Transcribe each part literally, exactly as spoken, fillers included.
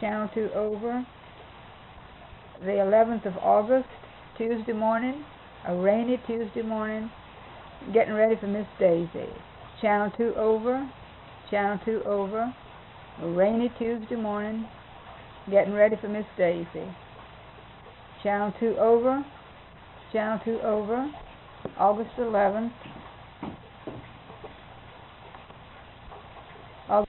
Channel two over. The eleventh of August, Tuesday morning, a rainy Tuesday morning, getting ready for Miss Daisy. Channel two over. Channel two over. A rainy Tuesday morning, getting ready for Miss Daisy. Channel two over. Channel two over. August eleventh. August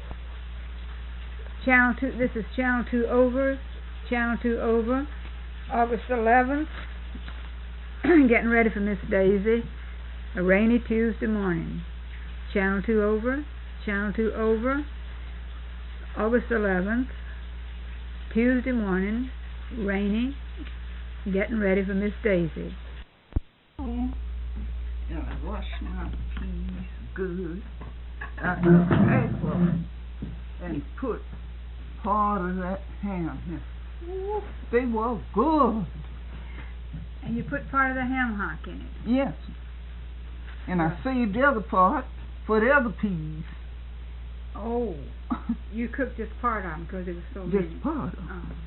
Channel two. This is Channel two over. Channel two over. August eleventh. Getting ready for Miss Daisy. A rainy Tuesday morning. Channel two over. Channel two over. August eleventh. Tuesday morning. Rainy. Getting ready for Miss Daisy. And I wash my peas good. I took paper and put part of that ham in. Ooh, they were good. And you put part of the ham hock in it? Yes. And I saved the other part for the other peas. Oh. You cooked just part of them because it was so many. Just part of them. Oh.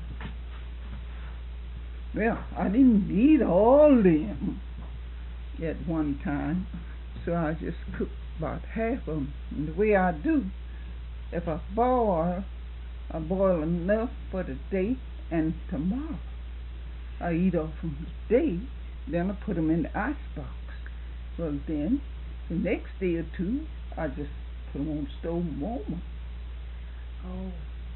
Well, I didn't eat all of them at one time, so I just cooked about half of them. And the way I do, if I boil, I boil enough for the day and tomorrow. I eat off them today, then I put them in the ice box. Well, then, the next day or two, I just put them on the stove and warm them. Oh.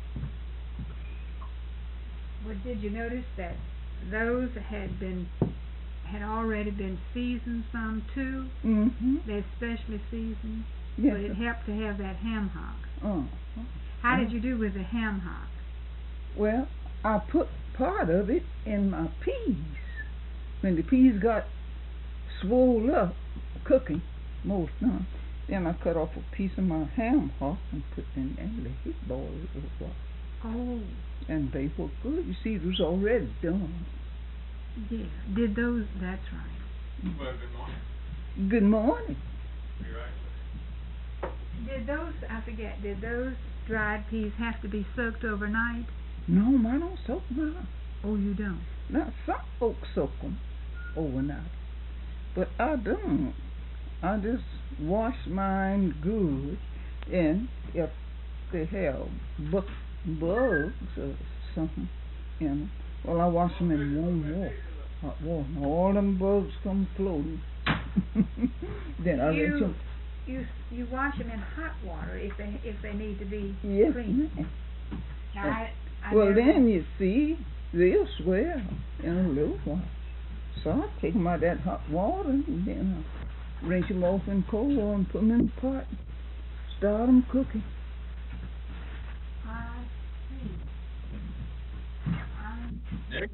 Well, did you notice that those had been had already been seasoned some too? Mm-hmm. They're specially seasoned. Yes. But it helped to have that ham hock. Oh. How did you do with the ham hock? Well, I put part of it in my peas. When the peas got swole up, cooking most time, then I cut off a piece of my ham hock and put in there and let it boil a little while. Oh. And they were good. You see, it was already done. Yeah. Did those, that's right. Well, good morning. Good morning. You're right. Did those, I forget, did those dried peas have to be soaked overnight? No, I don't soak mine. Oh, you don't? Now, some folks soak them overnight. But I don't. I just wash mine good, and if they have bu bugs or something in them, well, I wash them in warm water, hot water. And all them bugs come floating. Then I you, let them. You you wash them in hot water if they if they need to be Yes, clean. ma'am. Now, I, I Well, never, then you see, they'll swell in a little while. So I take them out of that hot water and then I rinse them off in cold water and put them in the pot. Start them cooking. I see. I Nick?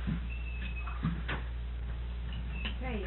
tell you.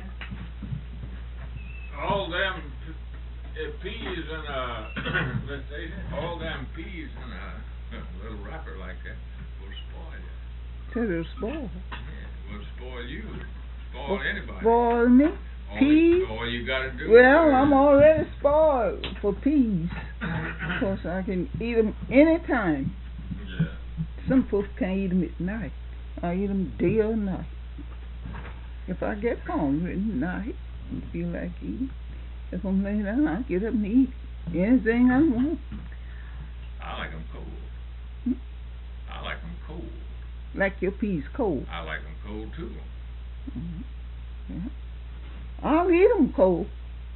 All them p- uh, peas in a, let's say, all them peas in a, a little wrapper like that will spoil you. Till they're spoiled. Yeah, will spoil you. Spoil anybody. Spoil me? all Peas? You, all you gotta do Well, is, I'm already spoiled for peas. Of course, I can eat them anytime. Yeah. Some folks can't eat them at night. I eat them day or night. If I get hungry at night and feel like eating, if I'm laying down, I get up and eat anything I want. I like them cold. Hmm? I like them cold. Like your peas cold. I like them cold too. Mm-hmm. Yeah. I'll eat them cold.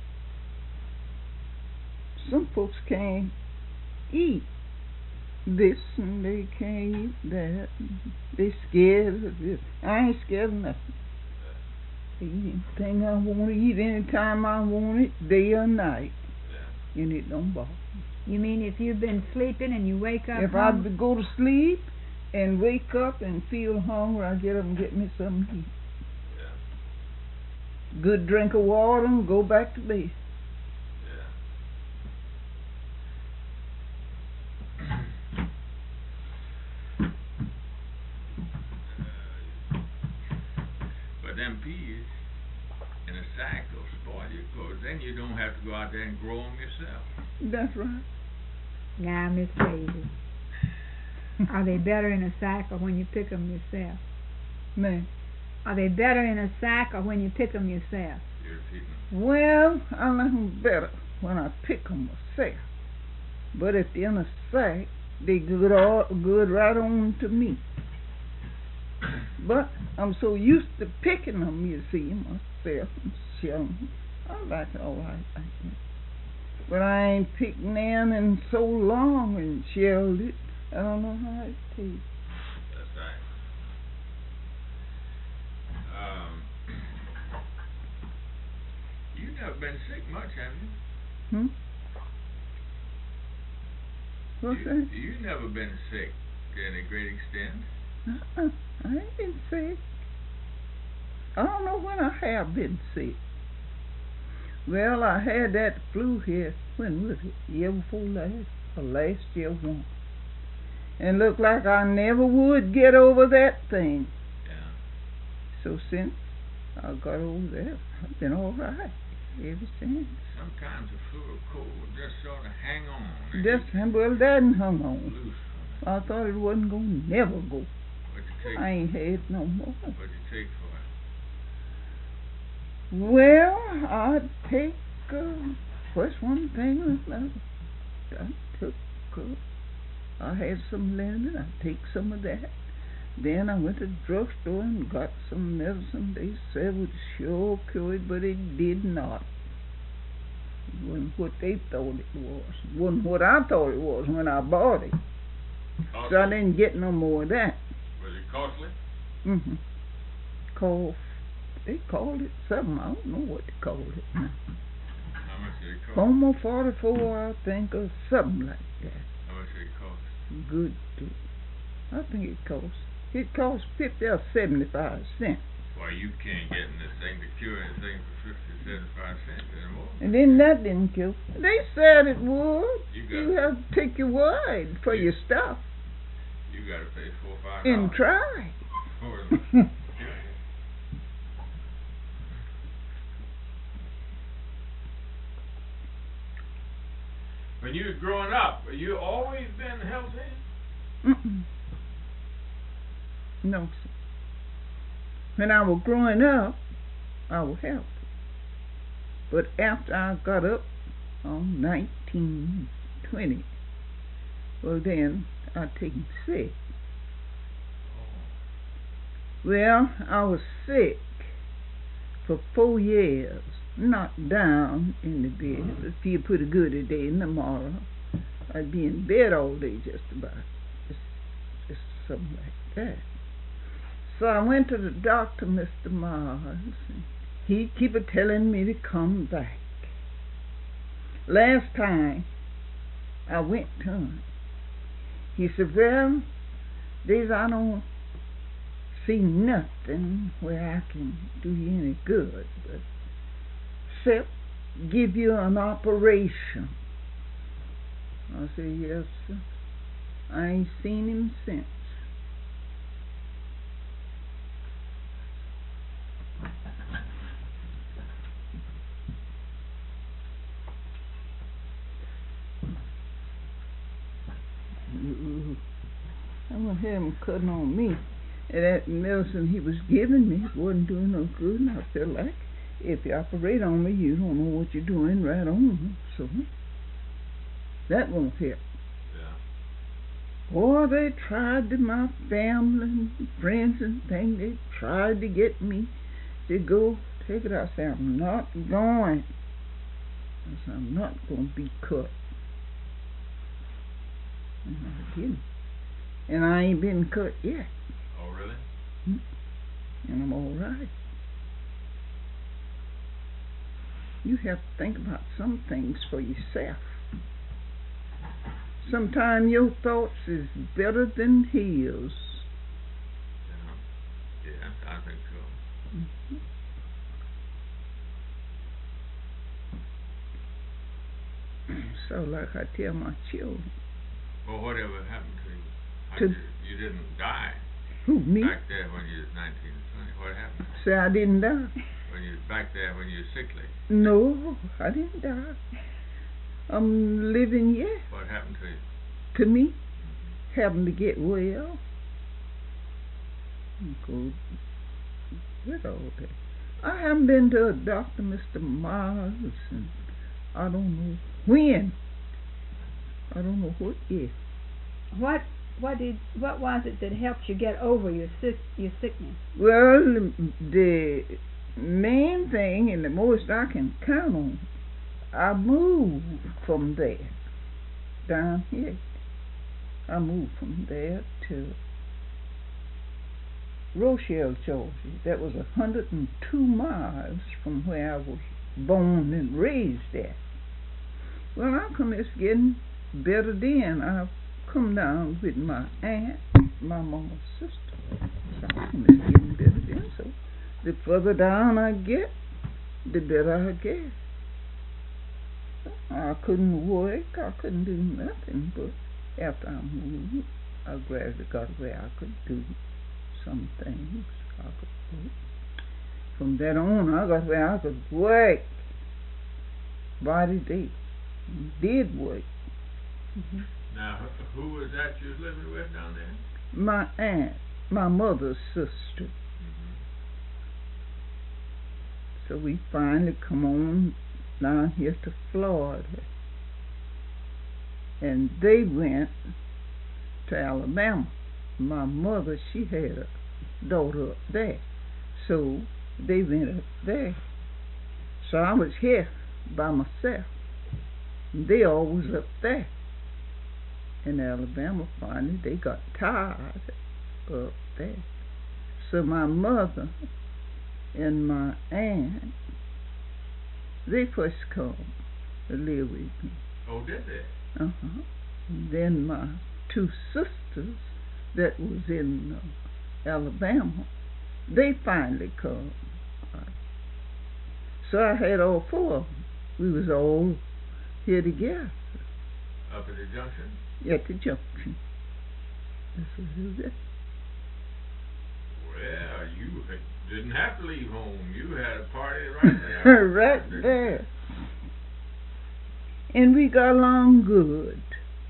Some folks can't eat this and they can't eat that. They scared of this. I ain't scared of nothing. I eat anything I want to eat anytime I want it, day or night. Yeah. And it don't bother me. You mean if you've been sleeping and you wake up If I hungry? go to sleep and wake up and feel hungry, I get up and get me something to eat. Yeah. Good drink of water and go back to bed. But them peas in a sack will spoil you, cause then you don't have to go out there and grow them yourself. That's right. Now, Miss Daisy. Are they better in a sack or when you pick them yourself? Man. Are they better in a sack or when you pick them yourself? You're repeating. Well, I like 'em better when I pick 'em myself. But if they're in a sack, they good all good right on to me. But I'm so used to picking 'em, you see, myself and shelling. I like it all right like that. But I ain't picked none in so long and shelled it. I don't know how it tastes. That's right. Um, you've never been sick much, have you? Hmm? What's you, that? You've never been sick to any great extent. Uh-uh. I ain't been sick. I don't know when I have been sick. Well, I had that flu here, when was it? Year before last, or last year one. And looked like I never would get over that thing. Yeah. So since I got over that, I've been all right ever since. Sometimes the flu or cold just sort of hang on. Just, well, that didn't hung on. Loose from it. I thought it wasn't going to never go. What'd you take? I ain't had no more. What'd you take for it? Well, I'd take uh, first one thing or another. I took, uh, I had some lemon, I take some of that. Then I went to the drugstore and got some medicine they said would sure cure it, but it did not. It wasn't what they thought it was. It wasn't what I thought it was when I bought it. Costly? So I didn't get no more of that. Was it costly? Mm-hmm. Cough. They called it something. I don't know what they called it now. How much did it cost? Homo forty-four, I think, or something like that. How much did it cost? Good too. I think it cost. It cost fifty or seventy-five cents. Why, you can't get in this thing to cure anything for fifty, seventy-five cents anymore. And then that didn't kill. They said it would. You You, got have to take your word for You- your stuff You got to pay four or five and dollars try. for the cure. When you was growing up, you always been healthy? Mm-mm. No, sir. When I was growing up, I was healthy. But after I got up on nineteen twenty, well then I taken sick. Well, I was sick for four years, knocked down in the bed. If you put a good a day in the morning, I'd be in bed all day just about. Just, just something like that. So I went to the doctor, Mister Mars, and he keep a telling me to come back. Last time I went to him, he said, well, these I don't see nothing where I can do you any good, but except give you an operation. I said, yes, sir. I ain't seen him since. I'm gonna have him cutting on me. And that medicine he was giving me wasn't doing no good, and I felt like if you operate on me, you don't know what you're doing right on. So that won't help. Yeah. Boy, they tried to, my family and friends and things, they tried to get me to go take it. I said, I'm not going. I said, I'm not going to be cut. And I didn't. And I ain't been cut yet. Oh, really? And I'm all right. You have to think about some things for yourself. Sometimes your thoughts is better than his. Yeah, yeah, I think so. Mm-hmm. So like I tell my children. Well, whatever happened to you? How To- did you, you didn't die Who, me? back there when you was nineteen and twenty. What happened? Say I didn't die. When you was back there when you was sickly? No, I didn't die. I'm living yet. What happened to you? To me, happen to get well, go with all that. I haven't been to a doctor, Mister Myers, and I don't know when. I don't know what is. What what did what was it that helped you get over your sick your sickness? Well, the main thing and the most I can count on, I moved from there down here. I moved from there to Rochelle, Georgia. That was a hundred and two miles from where I was born and raised at. Well, I come it's getting better then. I've come down with my aunt, my mama's sister. So I come it's getting better then. So the further down I get, the better I get. I couldn't work, I couldn't do nothing, but after I moved, I gradually got where I could do some things. I could work. From then on, I got where I could work by the day. Did work. Mm-hmm. Now, who was that you was living with down there? My aunt, my mother's sister. Mm-hmm. So we finally come on down here to Florida. And they went to Alabama. My mother, she had a daughter up there. So they went up there. So I was here by myself. They all was up there. In Alabama, finally, they got tired up there. So my mother and my aunt, they first come to live with me. Oh, did they? Uh-huh. Then my two sisters that was in uh, Alabama, they finally come. So I had all four of them. We was all here together. Up at the junction? At the junction. That's what it was. Well, you didn't have to leave home. You had a party right there. Right there. And we got along good.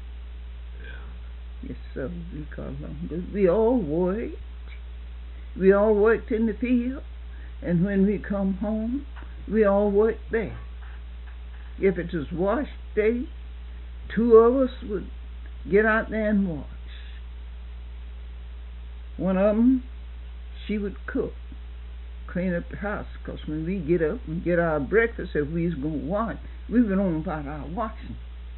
Yeah. Yes, sir. We got along good. We all worked. We all worked in the field. And when we come home, we all worked there. If it was wash day, two of us would get out there and wash. One of them, she would cook, clean up the house, because when we get up and get our breakfast, if we was going to wash, we went on about our washing.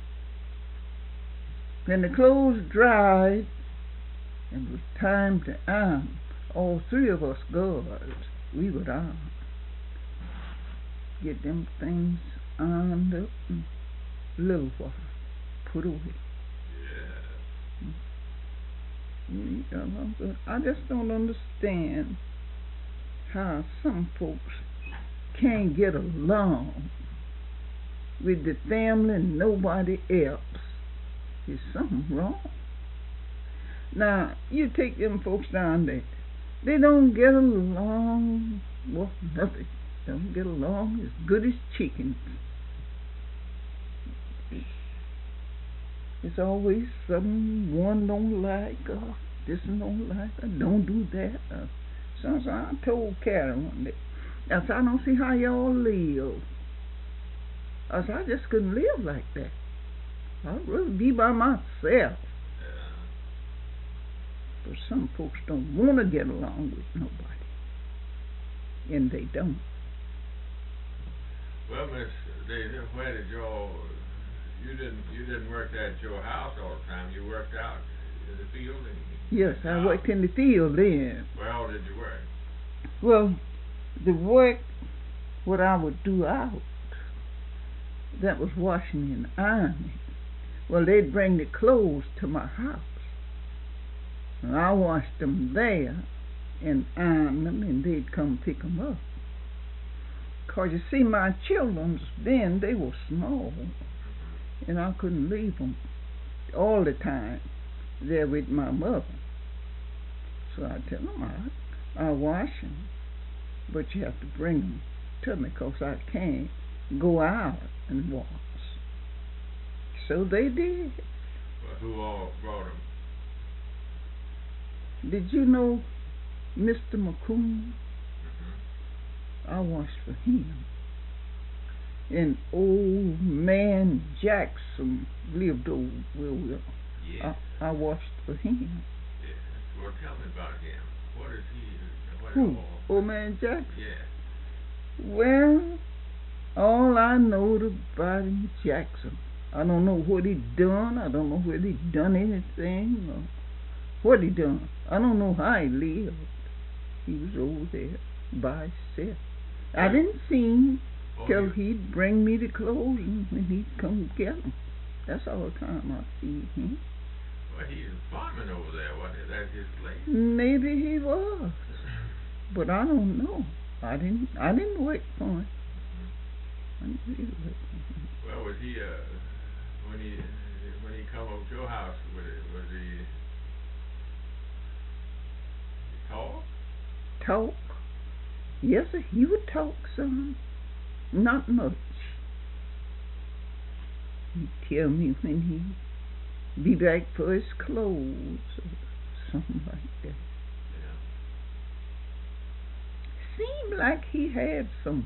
When the clothes dried and it was time to iron, all three of us girls, we would iron. Get them things ironed up in a little while, put away. Yeah. I just don't understand how some folks can't get along with the family and nobody else. There's something wrong. Now, you take them folks down there, they don't get along, well, nothing. Don't get along as good as chickens. It's always something one don't like, or this one don't like, or don't do that. Uh, so, so I told Karen one day, I said, I don't see how y'all live. I said, I just couldn't live like that. I'd rather be by myself. Yeah. But some folks don't want to get along with nobody. And they don't. Well, Miss Daisy, where did y'all, you didn't you didn't work at your house all the time. You worked out in the field? And Yes, I worked in the field then. Where all did you work? Well, the work, what I would do out, that was washing and ironing. Well, they'd bring the clothes to my house. And I washed them there and ironed them, and they'd come pick them up. Because, you see, my children then, they were small, and I couldn't leave them all the time there with my mother. So I tell them, I, I wash them, but you have to bring them to me, because I can't go out and wash. So they did. Well, who all brought them? Did you know Mister McCoon? Mm-hmm. I watched for him. And old man Jackson lived over where we are. Yeah. I, I watched for him. Yeah. Well, tell me about him. What is he? What Who? all? Old man Jackson? Yeah. Well, all I know about him, Jackson, I don't know what he done. I don't know whether he done anything or what he done. I don't know how he lived. He was over there by himself. I didn't see him Oh, till you- he'd bring me the clothes and when he'd come get them. That's all the time I see him. Well, he's farming over there. What is that? His place? Maybe he was, but I don't know. I didn't. I didn't wait for him. I didn't really wait for him. Well, was he uh when he when he come over to your house? Was, it, was he, he tall? Talk? Yes, sir. He would talk some. Not much. He'd tell me when he'd be back for his clothes or something like that. Yeah. Seemed like he had some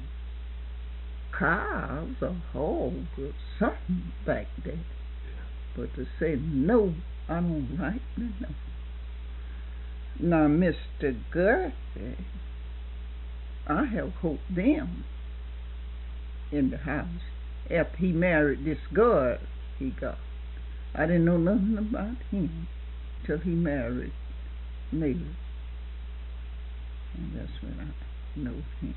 cows or hogs or something back there. Yeah. But to say no, I don't rightly know. Now, Mister Gussie, I have hoped them in the house after he married this girl he got. I didn't know nothing about him till he married Mary. And that's when I know him.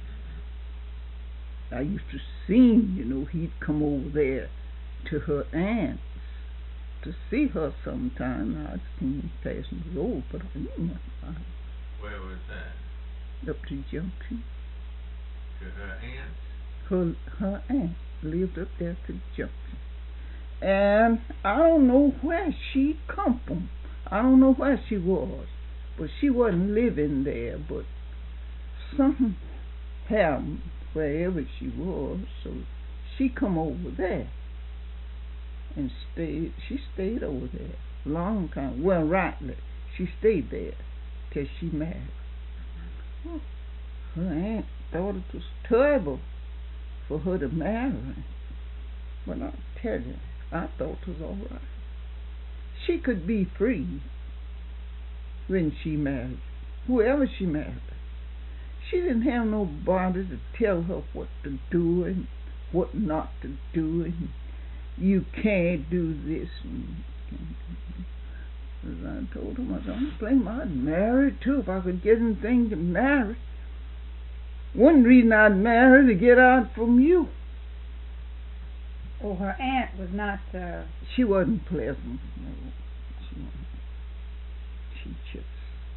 I used to see him, you know, he'd come over there to her aunt's to see her sometime. I'd seen him passing the road, but I knew nothing about him. Where was that? Up to Junction. To her aunt? Her, her aunt lived up there to Junction. And I don't know where she come from. I don't know where she was. But she wasn't living there. But something happened wherever she was. So she come over there. And stayed. She stayed over there a long time. Well, rightly. She stayed there till she married. Oh, her aunt thought it was terrible for her to marry. But I tell you, I thought it was all right. She could be free when she married, whoever she married. She didn't have nobody to tell her what to do and what not to do, and you can't do this. And as I told her, I don't blame her. I'd marry too if I could get anything to marry. One reason I'd marry to get out from you. Oh, her aunt was not, uh... She wasn't pleasant. No, she wasn't. She just...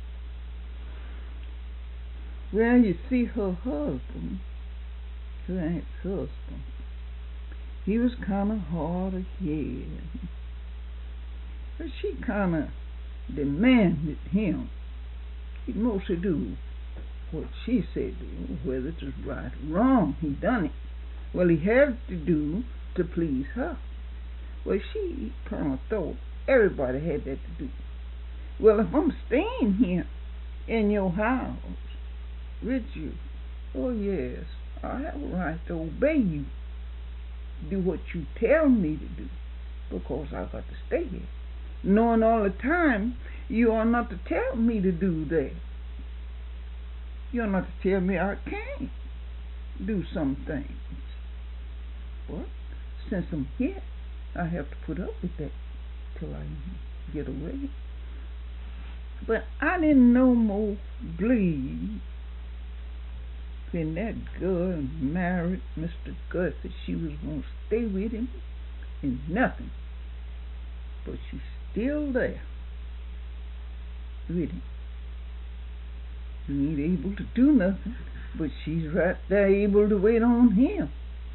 Well, you see, her husband, her aunt's husband, he was kind of hard of head. But she kind of demanded him. He'd mostly do what she said to do, whether it was right or wrong. He done it. Well, he had to do to please her. Well, she kind of thought everybody had that to do. Well, if I'm staying here in your house with you, oh yes, I have a right to obey you. Do what you tell me to do, because I got to stay here. Knowing all the time you are not to tell me to do that. You're not to tell me I can't do some things. But since I'm here, I have to put up with that till I get away. But I didn't no more believe when that girl married Mister Gussie, she was going to stay with him and nothing. But she's still there with him. He ain't able to do nothing, but she's right there able to wait on him.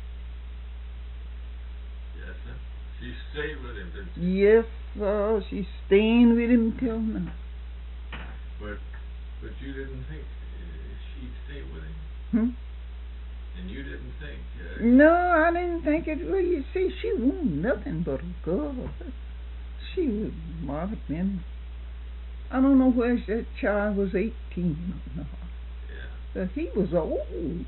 Yes, sir. She stayed with him, didn't she? Yes, sir. She's staying with him till now. But, but you didn't think uh, she'd stay with him? Hmm? And you didn't think... Uh, No, I didn't think it. Well, you see, she wasn't nothing but a girl. She would might have been, I don't know where that child was eighteen or not. Yeah. But he was old.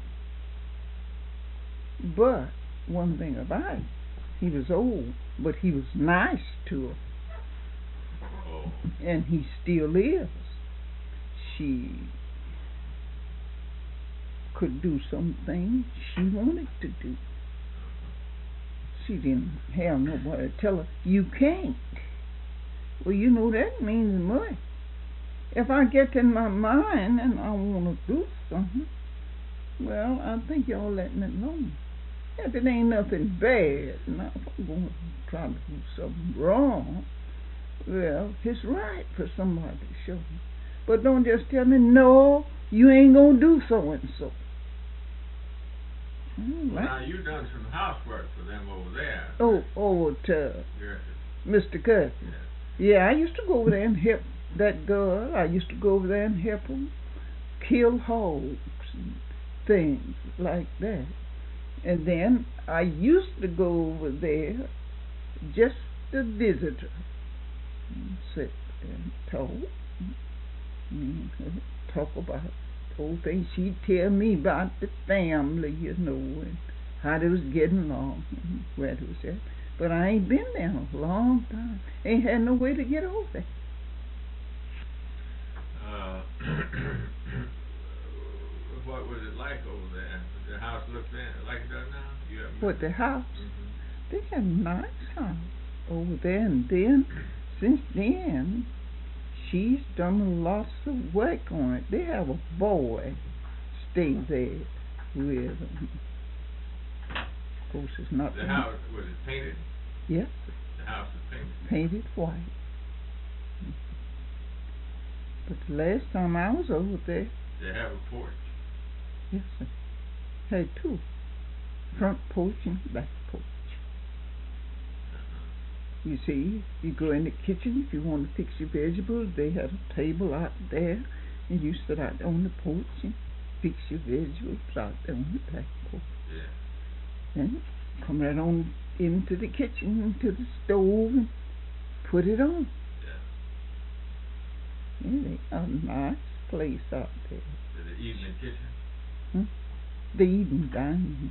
But one thing about it, he was old, but he was nice to her. Oh. And he still is. She could do some things she wanted to do. She didn't have nobody to tell her, you can't. Well, you know, that means much. If I get in my mind and I want to do something, well, I think y'all let me alone. If it ain't nothing bad, now if I'm going to try to do something wrong, well, it's right for somebody to show me. But don't just tell me, no, you ain't going to do so-and-so. Well, now, you done some housework for them over there. Oh, over to Yes. Mister Curtis. Yes. Yeah, I used to go over there and help that girl. I used to go over there and help them kill hogs and things like that. And then I used to go over there just to visit her. And sit and talk. And talk about old things. She'd tell me about the family, you know, and how they was getting along and where it was at. But I ain't been there in a long time. Ain't had no way to get over there. Uh, what was it like over there? The house looked like it does now? You haven't What, the house? Mm-hmm. They had a nice house over there, and then, since then, she's done lots of work on it. They have a boy stay there with them. Of course, it's not... The house, was it painted? Yes. The house is painted? Painted white. But the last time I was over there... They have a porch? Yes, sir. Had two. Front porch and back porch. Uh-huh. You see, you go in the kitchen, if you want to fix your vegetables, they had a table out there, and you sit out on the porch and fix your vegetables out there on the back porch. Yeah. Then come right on into the kitchen, into the stove, and put it on. Yeah. Yeah, they got a nice place out there. The evening kitchen? Hmm? The evening dining.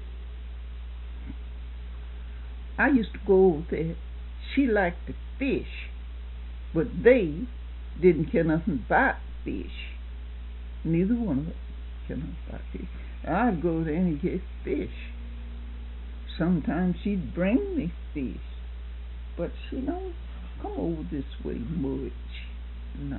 I used to go over there. She liked to fish, but they didn't care nothing about fish. Neither one of them cared nothing about fish. I'd go there and get fish. Sometimes she'd bring me fish, but she don't come over this way much. No.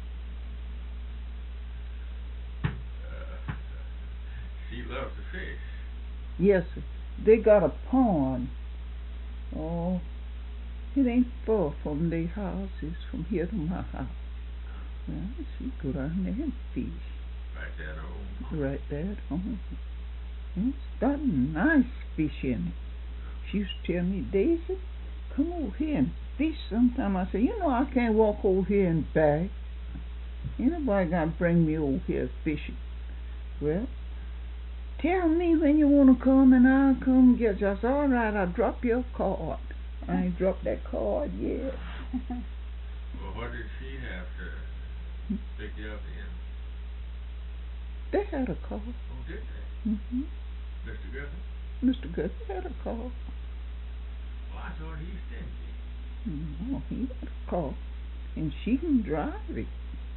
Uh, she loves to fish. Yes, sir. They got a pond. Oh, it ain't far from their house. It's from here to my house. Well, she go down there and fish. Right there at home. Right there at home. It's got nice fish in it. She used to tell me, Daisy, come over here and fish sometime. I said, you know I can't walk over here and back. Ain't nobody got to bring me over here fishing. Well, tell me when you want to come and I'll come get you. I said, all right, I'll drop your card. I ain't dropped that card yet. Well, what did she have to pick you up in? They had a car. Oh, did they? Mm-hmm. Mister Griffin? Mister Griffin had a car. Well, I thought he stingy. No, he had a car. And she can drive it.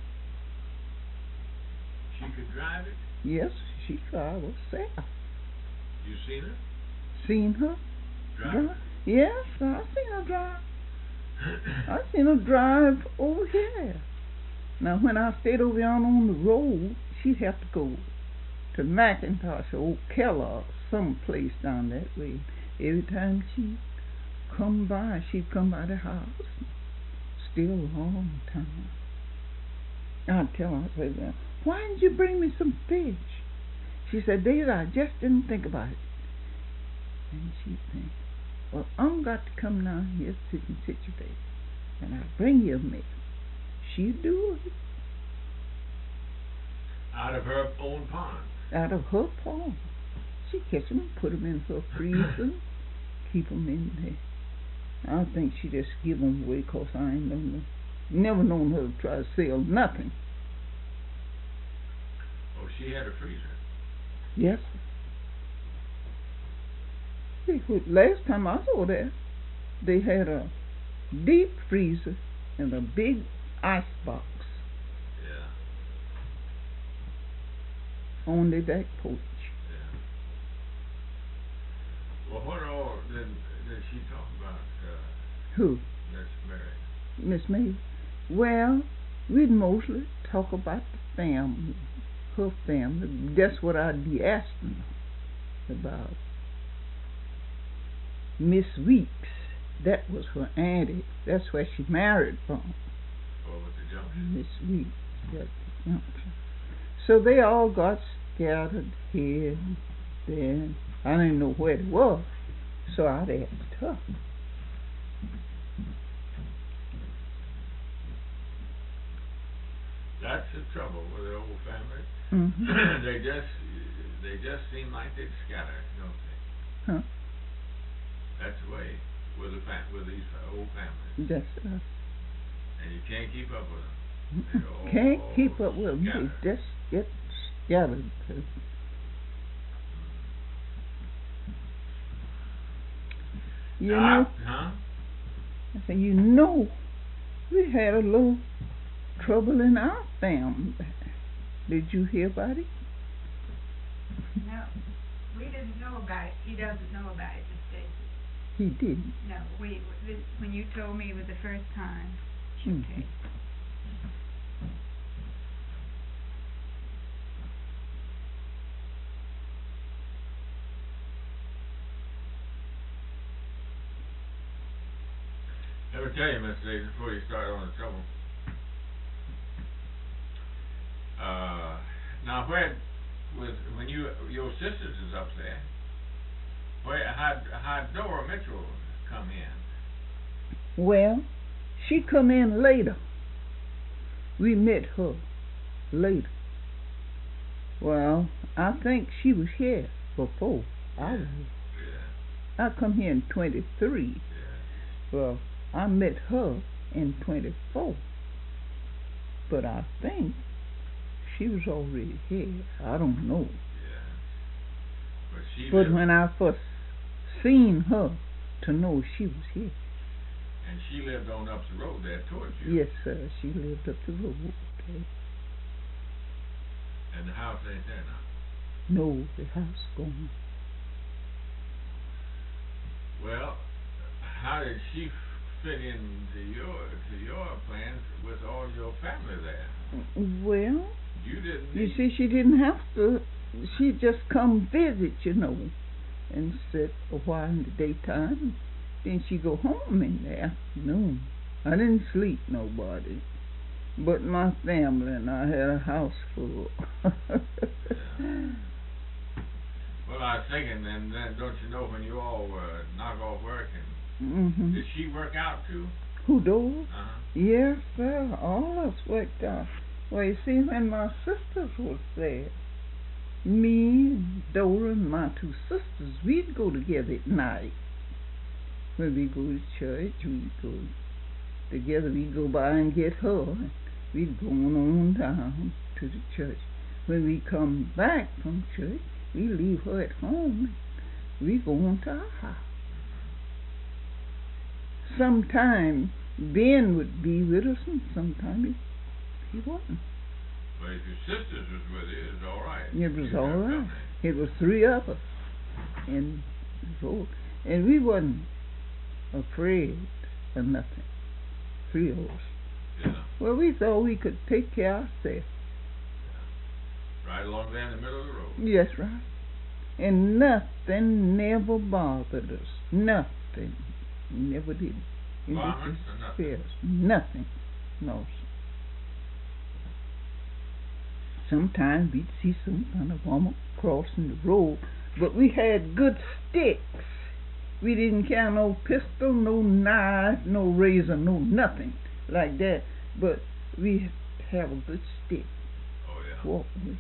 She could drive it? Yes, she drives herself. You seen her? Seen her? Drive? Drive? Yes, I seen her drive. I seen her drive over here. Now, when I stayed over there on the road, she'd have to go to McIntosh or Keller, someplace down that way. Every time she'd come by, she'd come by the house. Still a long time. I'd tell her, I'd say, well, why didn't you bring me some fish? She said, Daisy, I just didn't think about it. And she'd think, well, I'm got to come down here, sit and sit you there, and I'll bring you a meal. She'd do it. Out of her own pond? Out of her pond. She'd catch them and put them in her freezer, keep them in there. I think she just give them away because I ain't know no Never known her to try to sell nothing. Oh, she had a freezer. Yes. See, wh- last time I saw that, they had a deep freezer and a big ice box Yeah. on their back porch. Yeah. Well, what all did did she talk about, uh, Who? Miss Mary? Miss May? Well, we'd mostly talk about the family, her family. That's what I'd be asking about. Miss Weeks, that was her auntie. That's where she married from. Or with the junction? Miss Weeks, that junction. So they all got scattered here and there. I didn't know where it was, so I'd asked her. That's the trouble with the old family. Mm-hmm. they just they just seem like they'd scatter, don't they? Huh? That's the way with the fam- with these old families, That's us. and you can't keep up with them. They're all Can't keep up with them. scattered. They just get scattered. You Ah, know, huh? I say, you know, we had a little trouble in our family. Did you hear about it? No, we didn't know about it. He doesn't know about it, Miss Stacy. He didn't. No, we, this, when you told me it was the first time, Mhm. okay. Let me tell you, Mister Davis, before you start on the trouble. Uh, now where, with when you your sisters is up there, where how how Dora Mitchell come in? Well, she come in later. We met her later. Well, I think she was here before I was. Yeah, I come here in twenty-three. yeah. Well, I met her in twenty-four. But I think she was already here. I don't know. Yeah. But she But lived, when I first seen her, to know she was here. and she lived on up the road there towards you. Yes, sir. She lived up the road. Okay. And the house ain't there now. No, the house gone. Well, how did she f- fit into your to your plans with all your family there? Well, You didn't. you need- see, she didn't have to. She just come visit, you know, and sit a while in the daytime. Then she go home in the afternoon. I didn't sleep nobody, but my family, and I had a house full. Well, I was thinking, and then don't you know when you all uh, knock off work, and Mm-hmm. did she work out too? Who does? Uh huh. Yes, sir. All of us worked out. Well, you see, when my sisters was there, me and Dora and my two sisters, we'd go together at night. When we go to church, we'd go together. We'd go by and get her. We'd go on down to the church. When we come back from church, we leave her at home. We go on to our house. Sometime Ben would be with us, and sometimes he, he wasn't. But if your sisters was with you, it was all right. It was You all had right. company. It was three of us, and so, and we wasn't afraid of nothing. Three of us. Yeah. Well, we thought we could take care of ourselves. Right along there in the middle of the road. Yes, right. And nothing never bothered us. Nothing. Never did. It was Varmints just or nothing? fierce. Nothing. No. Sometimes we'd see some kind of woman crossing the road, but we had good sticks. We didn't carry no pistol, no knife, no razor, no nothing like that. But we have a good stick. Oh yeah. Walk with it.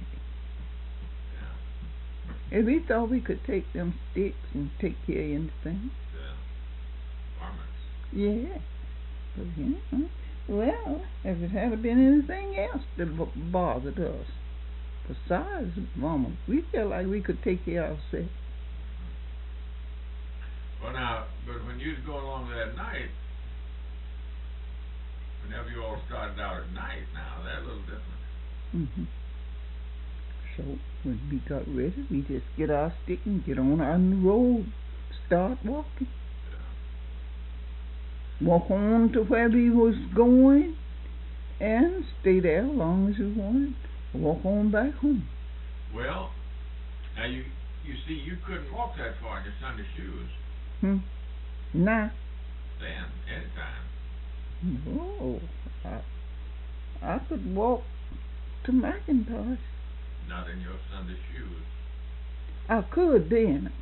Yeah. And we thought we could take them sticks and take care of anything. Yeah. Varmints. Yeah. But, you know, Well, if it had been anything else that b- bothered us, besides, Mama, we felt like we could take care of ourselves. Well, now, but when you was going along that night, whenever you all started out at night, now that's a little different. Mm-hmm. So when we got ready, we just get our stick and get on on the road, start walking. Walk on to where we was going and stay there as long as we wanted. Walk on back home. Well, now you you see you couldn't walk that far in your Sunday shoes. Hmm. Nah. Then, anytime. No. I, I could walk to McIntosh. Not in your Sunday shoes. I could then.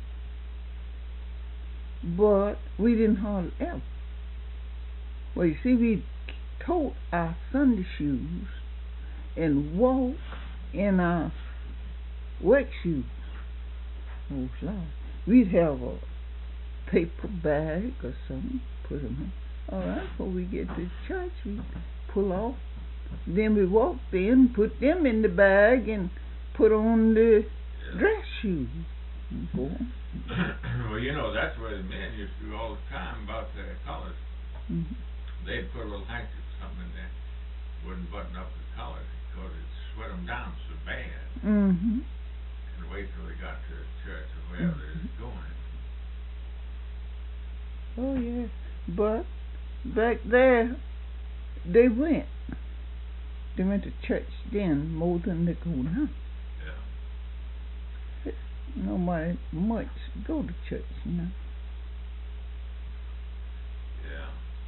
But we didn't hardly ever. Well, you see, we tote our Sunday shoes and walk in our wet shoes. Oh, Lord. We'd have a paper bag or something, put them in. All right, before we get to church, we pull off. Then we walk in, put them in the bag, and put on the Yeah. dress shoes. And go on. Well, you know, that's where the men used to do all the time about their collars. Mhm. They'd put a little handkerchief or something in there, wouldn't button up the collar because it'd sweat them down so bad, Mhm. and wait till they got to church or wherever they was going. Oh yeah, but back there they went. They went to church then more than they go now. Yeah. Nobody much go to church now. Yeah.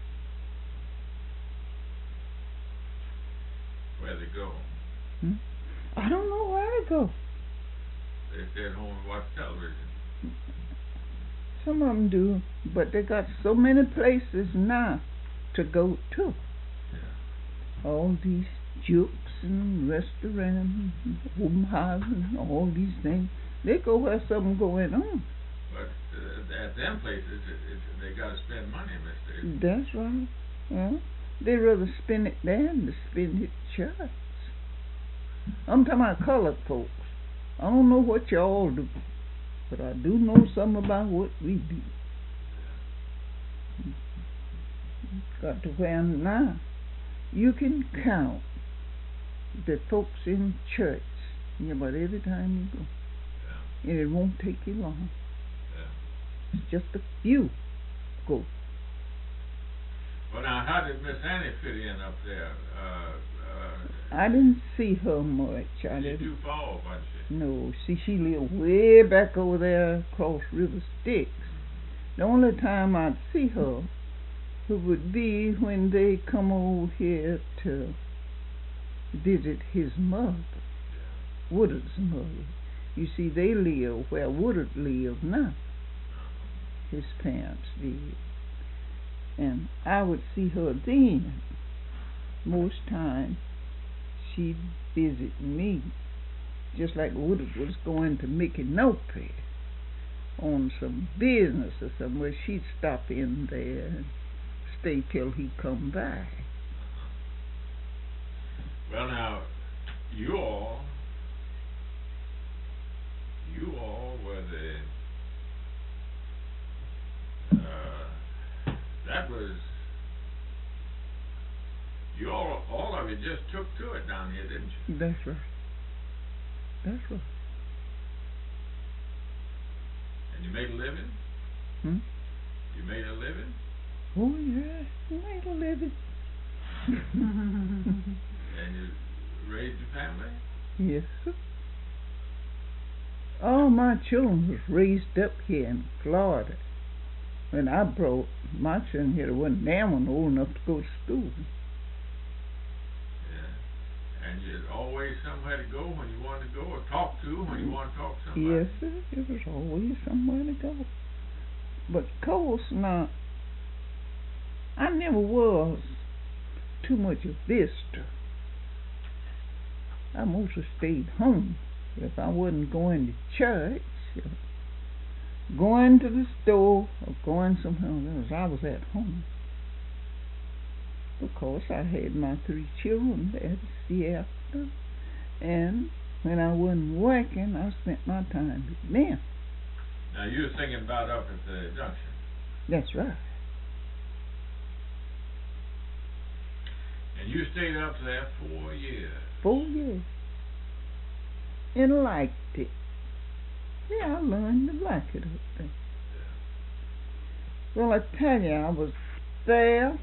Where they go? Hmm? I don't know where to go. They stay at home and watch television. Some of them do, but they got so many places now to go to. Yeah. All these jukes and restaurants, and home houses, and all these things. They go where something going on. But uh, at them places, it, it, they got to spend money, Mister That's right. Yeah. They rather spend it there than to spend it at church. I'm talking about colored folks. I don't know what y'all do, but I do know something about what we do. Got to where now you can count the folks in church, yeah, but every time you go. Yeah. And it won't take you long. Yeah. It's just a few go. Well, now, how did Miss Annie fit in up there? Uh, uh, I didn't see her much. I she's didn't. too far, wasn't she? No, see, she lived way back over there across River Styx. The only time I'd see her it would be when they come over here to visit his mother, Yeah. Woodard's mother. You see, they live where Woodard lives now. His parents did. And I would see her then. Most times she'd visit me. Just like Woodard was going to Mickey Nope on some business or somewhere, she'd stop in there and stay till he come back. Well, now, you all, you all were the, uh, that was, you all, all of you just took to it down here, didn't you? That's right. That's right. And you made a living? Hmm? You made a living? Oh yeah, made a living. And you raised a family? Yes, sir. All my children was raised up here in Florida. When I brought my son here, there wasn't damn one old enough to go to school. Yeah. And you had always somewhere to go when you wanted to go, or talk to when you wanted to talk to somebody? Yes, sir. It was always somewhere to go. But of course, now, I never was too much a visitor. I mostly stayed home. If I wasn't going to church, or going to the store, or going somewhere else, I was at home. Of course, I had my three children there to see after. And when I wasn't working, I spent my time with them. Now, you were thinking about up at the junction. That's right. And you stayed up there four years. Four years. And liked it. Yeah, I learned to like it up there. Yeah. Well, I tell you, I was there,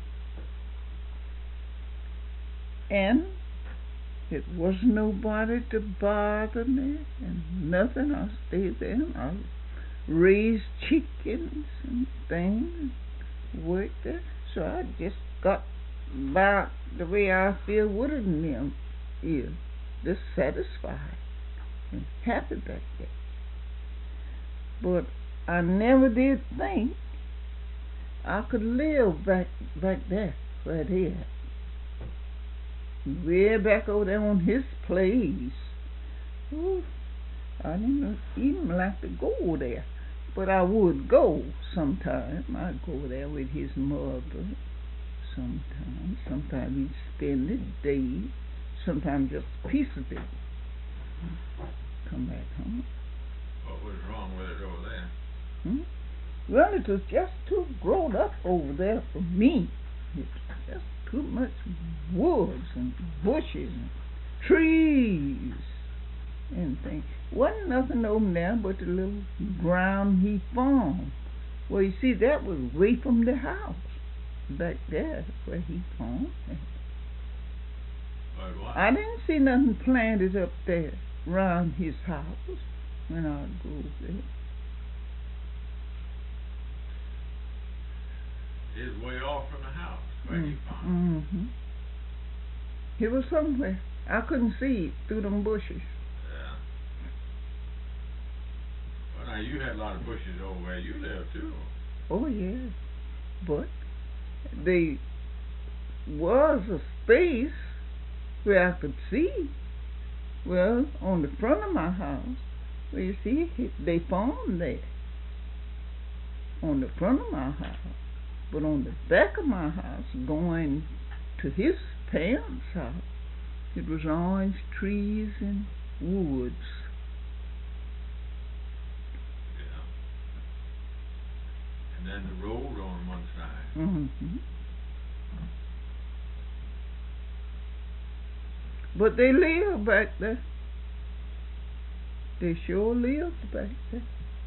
and it was nobody to bother me and nothing. I stayed there and I raised chickens and things, worked there. So I just got about the way I feel Woodard and them is, just satisfied and happy back there. But I never did think I could live back back there where they at. Way back over there on his place. Ooh, I didn't even like to go there. But I would go sometime. I'd go there with his mother sometimes. Sometimes we'd spend the day. Sometimes just a piece of it. Come back home. What was wrong with it over there? Hmm? Well, it was just too grown up over there for me. It was just too much woods and bushes and trees and things. Wasn't nothing over there but the little ground he farmed. Well, you see, that was away from the house. Back there where he farmed. Like what? I didn't see nothing planted up there around his house when I would go there. It's way off from the house where he farmed. Mm-hmm. It was somewhere. I couldn't see it through them bushes. Yeah. Well, now you had a lot of bushes over where you lived too. Oh, yeah. But there was a space where I could see. Well, on the front of my house, where you see, they farmed there. On the front of my house. But on the back of my house, going to his parents' house, it was orange trees and woods. Yeah. And then the road on one side. Mm-hmm. But they lived back there. They sure lived back there.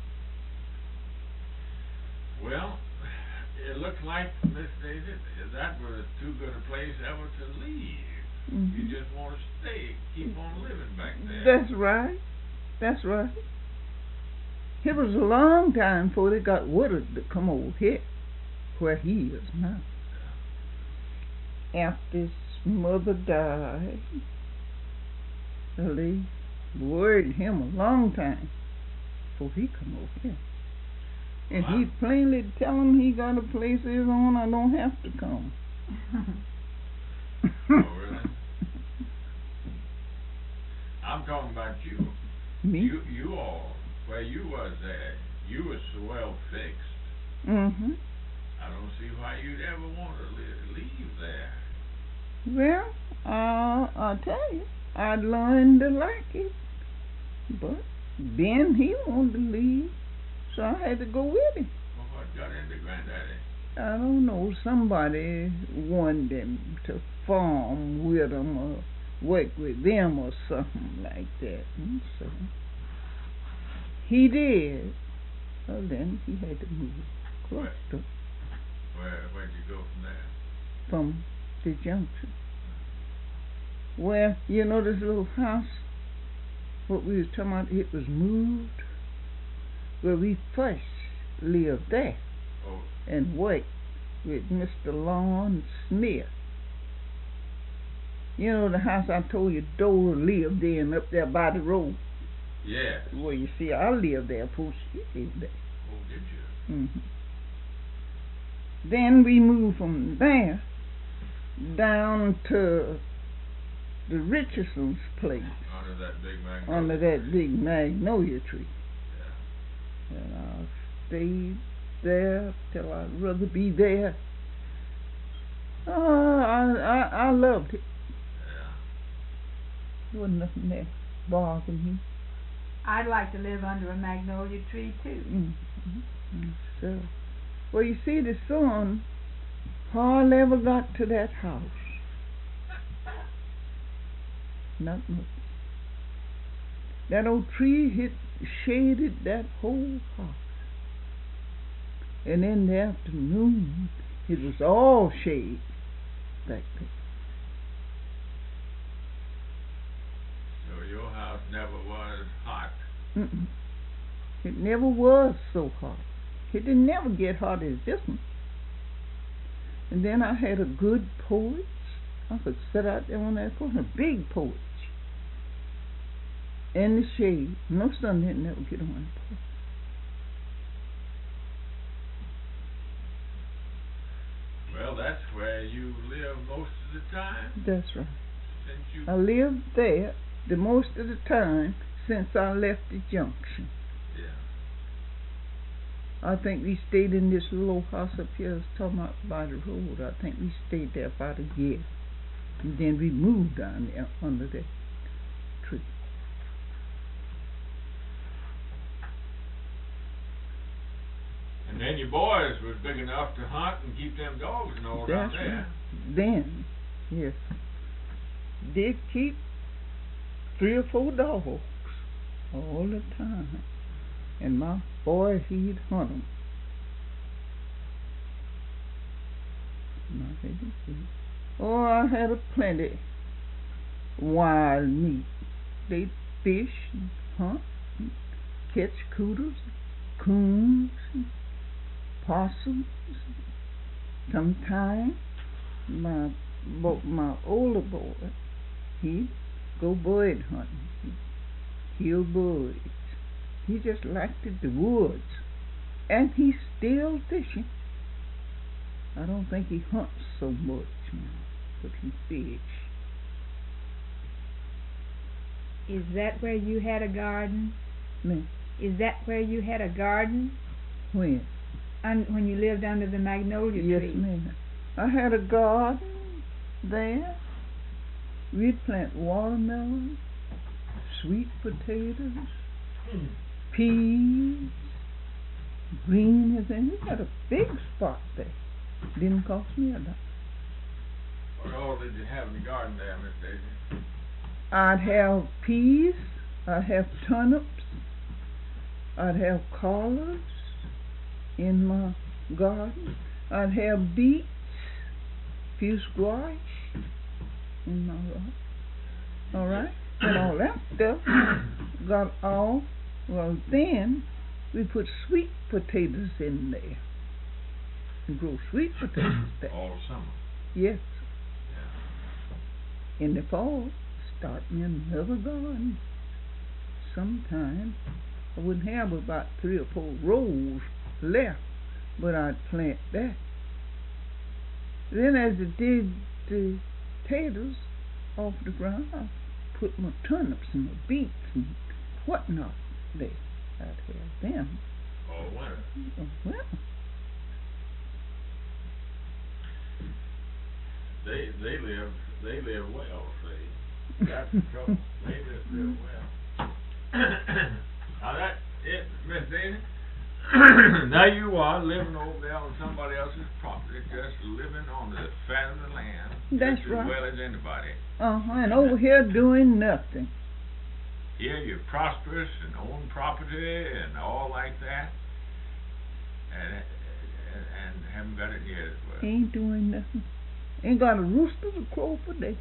Well, it looked like, Miss Daisy, that was too good a place ever to leave. Mm-hmm. You just want to stay, keep on living back there. That's right. That's right. It was a long time before they got Woodard to come over here, where he is now. Yeah. After his mother died, well, they worried him a long time before he come over here. And Wow. he plainly tell him he got a place of his own, I don't have to come. Oh, really? I'm talking about you. Me? You, you all, where you was at, you was so well fixed. Mm-hmm. I don't see why you'd ever want to li- leave there. Well, uh, I'll tell you, I learned to like it. But Ben, he wanted to leave, so I had to go with him. Well, what got into Granddaddy? I don't know, somebody wanted him to farm with them or work with them or something like that. And so he did. Well, then he had to move close Where? to Where, where'd you go from there? from the junction. Well, you know this little house, what we was talking about, it was moved. Well, we first lived there Oh, and worked with Mister Lon Smith. You know the house I told you Dora lived in up there by the road? yes. Well, you see, I lived there before she lived there. Oh, did you? Mm-hmm. Then we moved from there down to the Richardson's place, Under that big magnolia. under that big magnolia tree. Yeah. And I stayed there till I'd rather be there Uh, I, I, I loved it. Yeah. There wasn't nothing there bothering me. I'd like to live under a magnolia tree too. Mm-hmm. So, well, you see, the sun hardly ever got to that house. Not much. That old tree hit shaded that whole house. And in the afternoon, it was all shade back there. So your house never was hot. Mm-mm. It never was so hot. It didn't never get hot as this one. And then I had a good porch. I could sit out there on that corner, a big porch. In the shade. No sun didn't ever get on the porch. Well, that's where you live most of the time. That's right. Since you. I lived there the most of the time since I left the junction. Yeah. I think we stayed in this little house up here, I was talking about by the road. I think we stayed there about a year. And then we moved down there under that tree. And then your boys was big enough to hunt and keep them dogs and all down That's there. right. Then, yes, did keep three or four dogs all the time. And my boy, he'd hunt them. My baby, oh, I had a plenty wild meat. They'd fish and hunt and catch cooters, coons, and possums. Sometimes my bo- my older boy, he'd go bird hunting. He'd kill birds. He just liked it, the woods. And he's still fishing. I don't think he hunts so much now, but he fish. Is that where you had a garden? Me? Is that where you had a garden? When? Un- when you lived under the magnolia Yes, tree? ma'am. I had a garden there. We'd plant watermelon, sweet potatoes, peas, greens, and we had a big spot there. Didn't cost me a dollar. What all did you have in the garden there, Miss Daisy? I'd have peas, I'd have turnips, I'd have collards in my garden, I'd have beets, few squash in my garden. All right? And all that stuff got all, well, then we put sweet potatoes in there. And grow sweet potatoes there. All summer. Yes. Yeah. In the fall, start me another garden. Sometime I wouldn't have about three or four rows left, but I'd plant that. Then as I dig the potatoes off the ground, I'd put my turnips and my beets and whatnot there. I'd have them. All winter. Well, They they live they live well, see. That's the trouble. They just live well. Now that it, Miss Daisy. Now you are living over there on somebody else's property, just living on the fat of the land. That's just right. As well as anybody. uh-huh, and over here doing nothing. Here you're prosperous and own property and all like that, and and, and haven't got it yet as well. Ain't doing nothing. Ain't got a rooster to crow for day.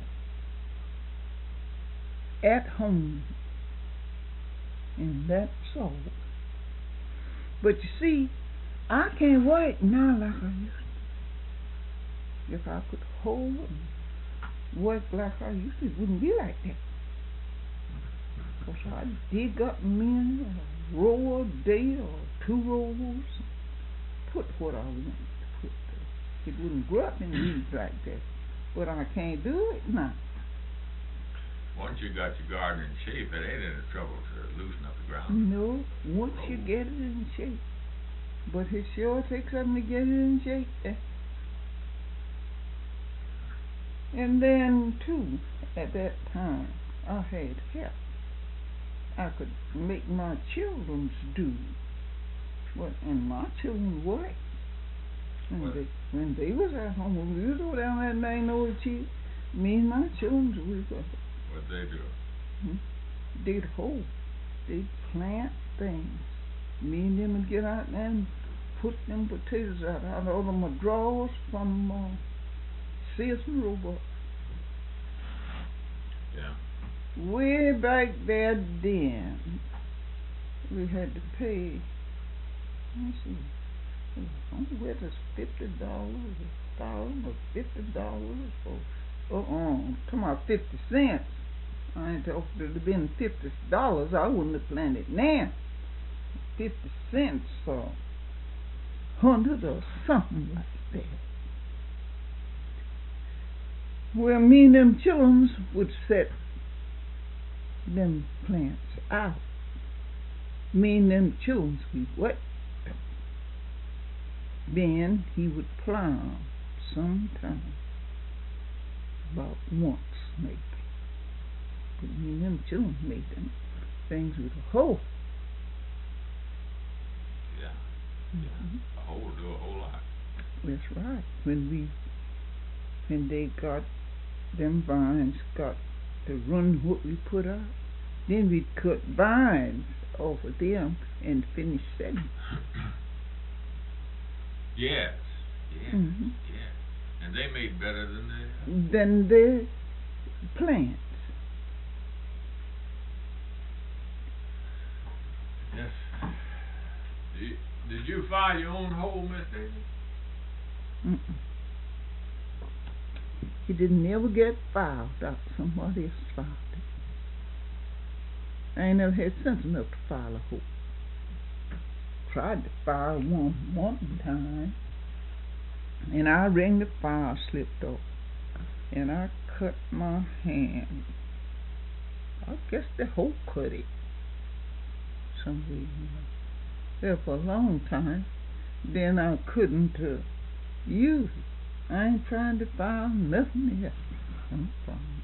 At home. And that's all. But you see, I can't work now like I used to. If I could hold and work like I used to, it wouldn't be like that. Because I'd dig up men a row a day or two rows, put what I wanted to put there. It wouldn't grow up in weeds like that. But I can't do it now. Once you got your garden in shape, it ain't any trouble to loosen up the ground. No, once you get it in shape. But it sure takes something to get it in shape there. And then, too, at that time, I had help. I could make my children's do what, and my children worked. When What? they, when they was at home, when we was over down that nine old cheese, me and my children, we was, What they do? hmm, they'd hoe, they'd plant things. Me and them would get out there and put them potatoes out, out of them drawers from uh, Sears and Roebuck. Yeah. Way back there then, we had to pay, let me see, I don't know whether it's fifty dollars, a thousand or fifty dollars for, uh-uh, come on, fifty cents. I ain't talking, if it had been fifty dollars, I wouldn't have planted now. Fifty cents or hundred or something like that. Well, me and them children would set them plants out. Me and them children we wet them. Then he would plow sometime, about once maybe. But me and them children made them things with a hoe. Yeah. Mm-hmm. A whole do a whole lot. That's right. When we, when they got them vines got to run what we put out, then we'd cut vines off of them and finish setting. Yes. Yes. Mm-hmm. Yes. And they made better than they. Then the plants. Yes. Did, did you file your own hole, Miss Davis? Mm-mm. He didn't ever get filed out. Somebody else filed it. I ain't never had sense enough to file a hole. Tried to file one one time, and I rang the file slipped off, and I cut my hand. I guess the hole cut it. Some reason. There for a long time. Then I couldn't uh, use it. I ain't trying to file nothing else. No problem.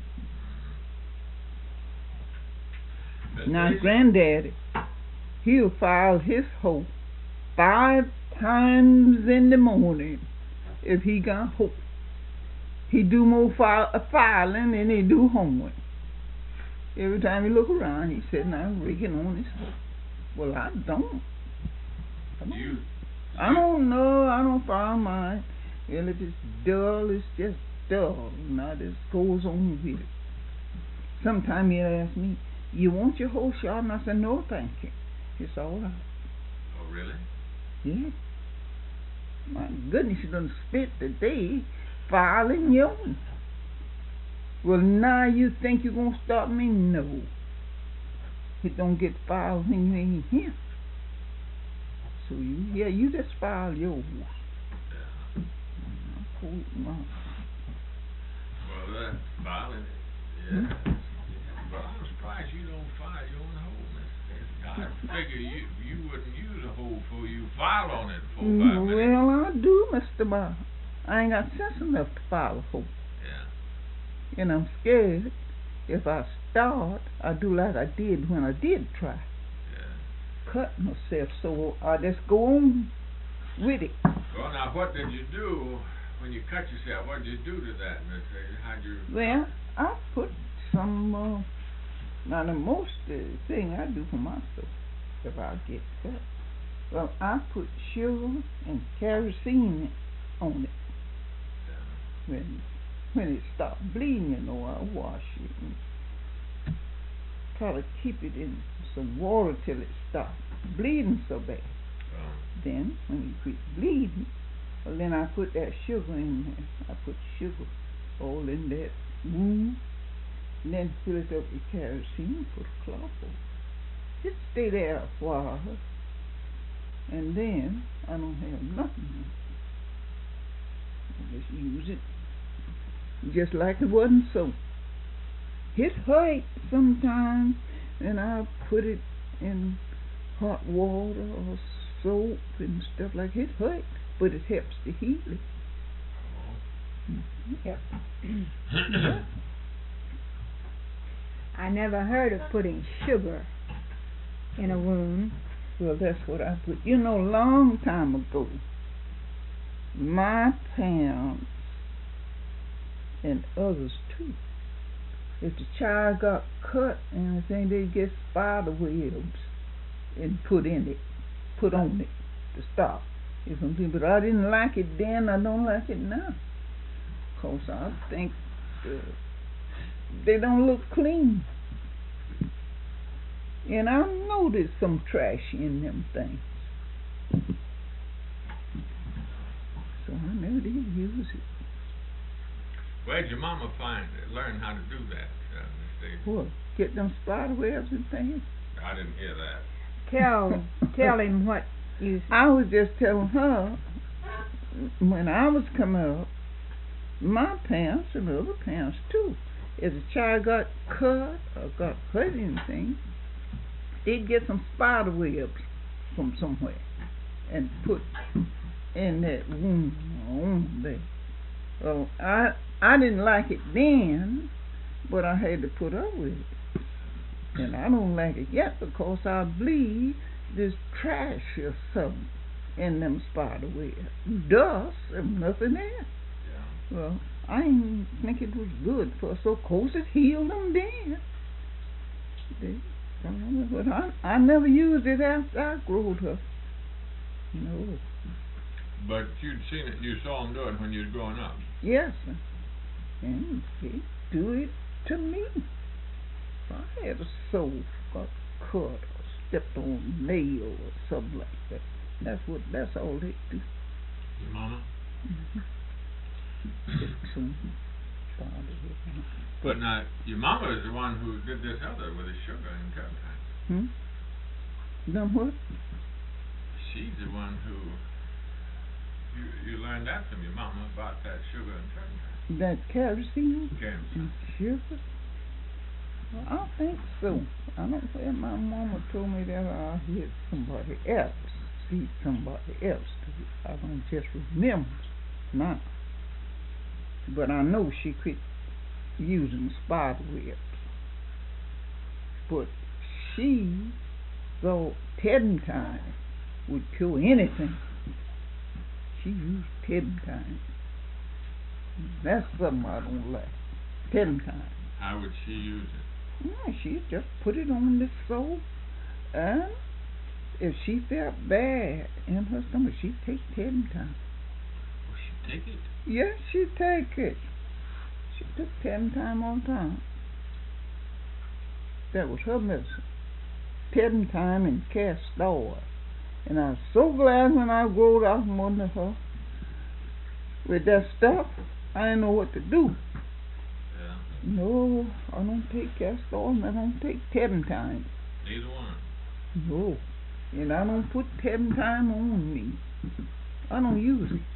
Miss Now, Daisy? Granddaddy, he'll file his hoe five times in the morning if he got hope. He do more file, uh, filing than he do homework. Every time he look around, he's sitting there rigging on his hoe. Well, I don't. I don't. You, I don't know. I don't file mine. Well, if it's dull, it's just dull. And I just goes on with it. Sometimes he'll ask me, you want your whole shot? And I said, no, thank you. It's all right. oh, really? Yeah. My goodness, you done spent the day filing yours. Well, now you think you're going to stop me? No. It don't get filed when you ain't here. So, you, yeah, you just file yours. Yeah. Hold my- Well, that filing, yeah. Hmm? yeah. But I'm surprised you don't file your own hole, Miss Daisy. I figure you you wouldn't use a hole before you file on it for Mm, five minutes. Well, I do, Mister Bob. I ain't got sense enough to file a hole. Yeah. And I'm scared if I start, I do like I did when I did try. Yeah. Cut myself, so I just go on with it. Well, now, what did you do when you cut yourself? What did you do to that, Miss Daisy? How'd you... Well, I put some, uh, now the most uh, thing I do for myself, if I get cut, well, I put sugar and kerosene on it. Yeah. When when it stops bleeding, you know, I wash it and try to keep it in some water till it stops bleeding so bad. Um, Then, when it quit bleeding, well, then I put that sugar in there. I put sugar all in that wound, and then fill it up with kerosene, put a cloth over it. Just stay there a while, and then I don't have nothing. I just use it just like it wasn't so. It hurt sometimes, and I put it in hot water or soap and stuff like it. It hurt, but it helps to heal it. oh. Yep. I never heard of putting sugar in a wound. Well, that's what I put. You know, long time ago, my parents and others too, if the child got cut and anything, they'd get spider webs and put in it, put on it to stop. If something, but I didn't like it then. I don't like it now. Cause I think uh, they don't look clean. And I know there's some trash in them things. So I never did use it. Where'd your mama find it? Learn how to do that, uh, Miss Davis? What? Get them spider webs and things? I didn't hear that. Tell, tell him what you. I was just telling her when I was coming up, my parents and other parents too, if a child got cut or got hurt in anything, they'd get some spider webs from somewhere and put in that wound on there. Well, I I didn't like it then, but I had to put up with it. And I don't like it yet because I believe there's trash or something in them spider webs. Dust and nothing there. Yeah. Well, I didn't think it was good for us, so of course it healed them then. They, but I, I never used it after I grew up. No. But you'd seen it, you saw them do it when you was growing up. Yes, sir. And they do it to me. If I had a soul got cut or stepped on a nail or something like that, that's what. That's all they do. Your mama? Mm-hmm. But now, your mama is the one who did this other with the sugar and turpentine. Hmm? Done what? She's the one who, you, you learned that from your mama about that sugar and turpentine. That kerosene? Kerosene. Sugar? Well, I think so. I don't know where my mama told me that. I heard somebody else, see somebody else. I don't just remember now. But I know she quit using spider webs. But she thought turpentine would kill anything. She used turpentine. That's something I don't like. Turpentine. How would she use it? Yeah, she just put it on the sole, and if she felt bad in her stomach, she'd take turpentine. Well, she'd take it? Yes, she'd take it. She took turpentine all the time. That was her medicine. Turpentine and castor oil. And I was so glad when I growed out from under her with that stuff. I didn't know what to do. Yeah. No, I don't take castor oil and I don't take turpentine. Neither one. No. And I don't put turpentine on me. I don't use it.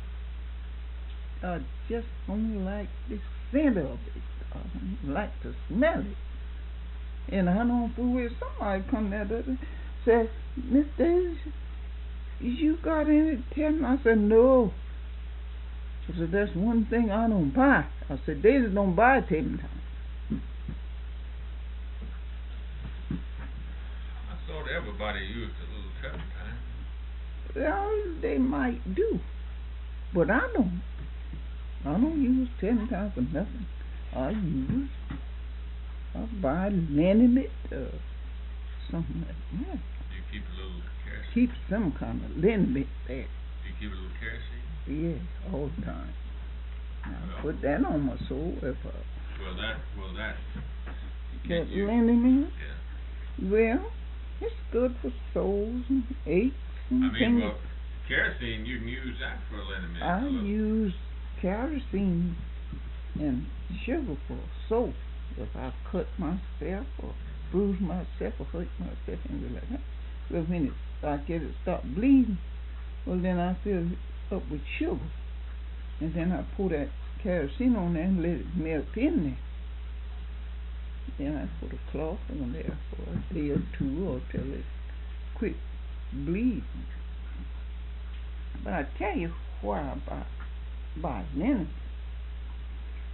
I just don't like the scent of it. I don't like to smell it. And I don't fool with somebody come there and say, Miss Davis, you got any turpentine? I said, no. I said, that's one thing I don't buy. I said, Davis don't buy turpentine. I thought everybody used a little turpentine. Well, they might do. But I don't. I don't use turpentine for nothing. I use, I buy liniment or something like that. Do you keep a little kerosene? Keep some kind of liniment there. Do you keep a little kerosene? Yeah, all the time. I Well, put that on my soul if I Well, that, well, that. get you, liniment. Yeah. Well, it's good for sores and aches and I mean, things. well, kerosene, you can use that for liniment. I a little. use kerosene and sugar for soap if I cut myself or bruise myself or hurt myself and like that. Well, when it, I get it start bleeding, well then I fill it up with sugar, and then I pour that kerosene on there and let it melt in there. Then I put a cloth on there for a day or two or till it quit bleeding. But I tell you why I buy, buy linen.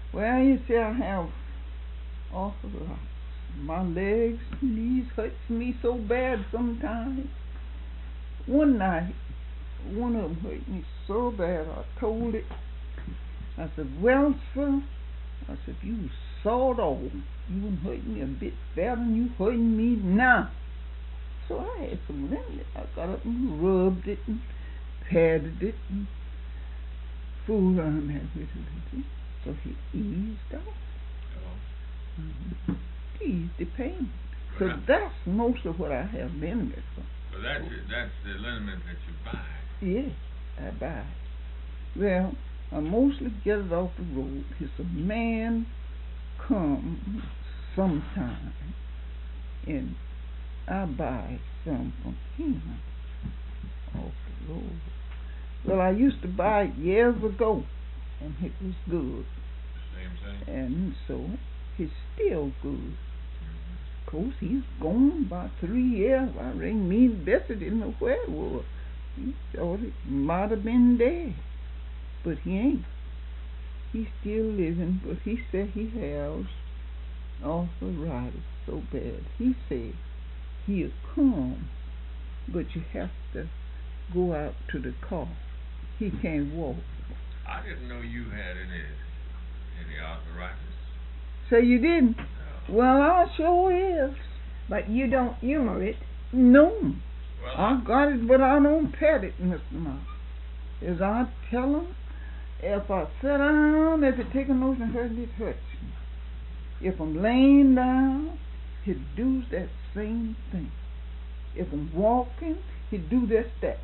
Well, you see, I have arthritis. My legs, knees hurts me so bad sometimes. One night, one of them hurt me so bad, I told it. I said, well, sir, I said, if you saw it all, you wouldn't hurt me a bit better than you hurting me now. So I had some remedy. I got up and rubbed it and patted it and fooled around that with it. So he eased off. Oh. Mm-hmm. Eased the pain. So Yeah. that's most of what I have liniment for. So that's it, that's the liniment that you buy. Yes, I buy it. Well, I mostly get it off the road. It's a man come sometime and I buy some from him off the road. Well, I used to buy it years ago and it was good. Same thing. And so it's still good. Mm-hmm. Of course, he's gone about three years. I reckon me and Bessie didn't know where it was. He thought it might have been dead. But he ain't. He's still living, but he said he has arthritis so bad. He said he'll come, but you have to go out to the car. He can't walk. I didn't know you had any any arthritis. So you didn't? No. Well, I sure is. But you don't humor it. No. Well, I got it, but I don't pet it, Mister Mouse. As I tell him, if I sit down, if it take a notion hurt, it hurts me. If I'm laying down, it does that same thing. If I'm walking, it do this, that.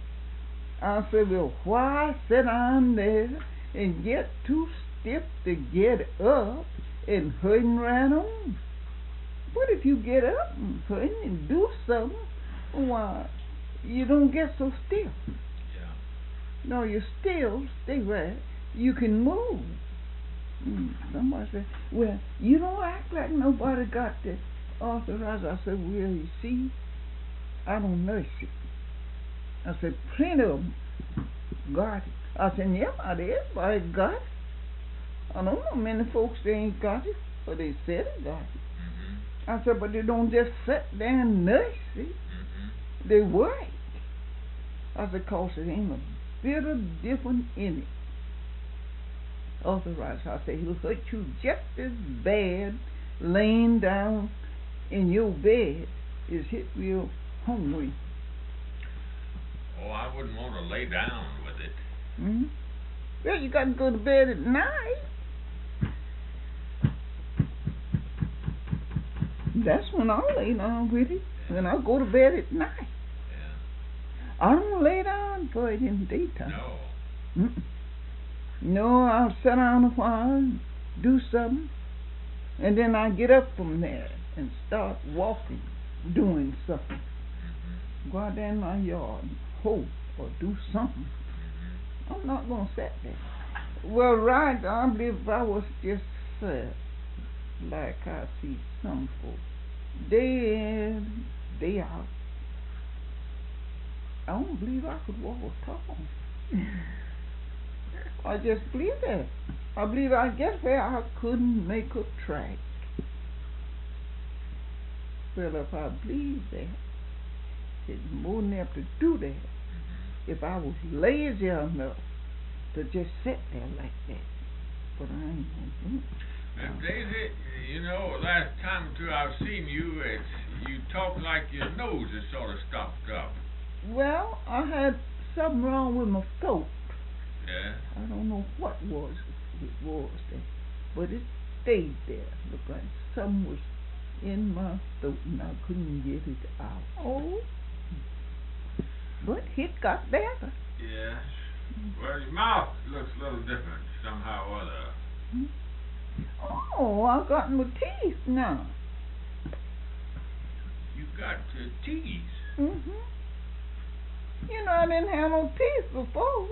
I say, well, why sit down there and get too stiff to get up and hurting right on? But if you get up and hurting and do something, why, you don't get so stiff. yeah. No, you still stay right. You can move. Mm, somebody said, well, you don't act like nobody got the arthritis. I said, well, you see, I don't nurse it. I said, plenty of them got it. I said, yeah, not everybody got it. I don't know many folks that ain't got it, but they said they got it. Mm-hmm. I said, but they don't just sit there and nurse it. Mm-hmm. They work. I said, cause it ain't a bit of difference in it. Arthritis, I said, he'll hurt you just as bad laying down in your bed as hit real hungry. Oh, I wouldn't want to lay down with it. Mm-hmm. Well, you got to go to bed at night. That's when I lay down with it. When I go to bed at night. Yeah. I don't lay down for it in the daytime. No. Mm-mm. No, I'll sit down a while and do something, and then I get up from there and start walking, doing something. Mm-hmm. Go out there in my yard and hoe or do something. Mm-hmm. I'm not going to sit there. Well, right, I believe if I was just sit like I see some folks, day in, day out, I don't believe I could walk tall. I just believe that. I believe I get where I couldn't make a track. Well, if I believe that, it's more than enough to do that. Mm-hmm. If I was lazy enough to just sit there like that. But I ain't gonna do it. Now, Daisy, you know, last time or two I've seen you, it's, you talk like your nose is sort of stopped up. Well, I had something wrong with my throat. Yeah? I don't know what was it was there, but it stayed there. Looked like something was in my throat and I couldn't get it out. Oh, but it got better. Yeah. Well, your mouth looks a little different somehow or other. Hmm? Oh, I got my teeth now. You got uh, teeth. Mhm. You know, I didn't have no teeth before.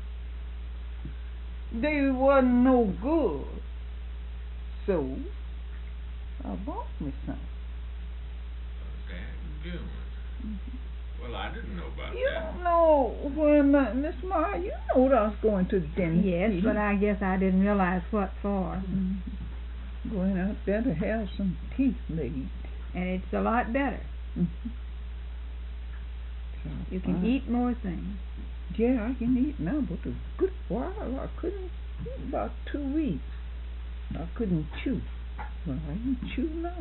They wasn't no good. So, I bought me some. Okay, good one. Mm-hmm. Well, I didn't know about You that. don't know when, uh, Miss Ma, you know I was going to the dentist. Yes, meeting. but I guess I didn't realize what for. Mhm. Going out there to have some teeth made. And it's a lot better. Mhm. So You can I- eat more things. Yeah, I can eat now, but a good while I couldn't eat about two weeks. I couldn't chew. Well, I can chew now.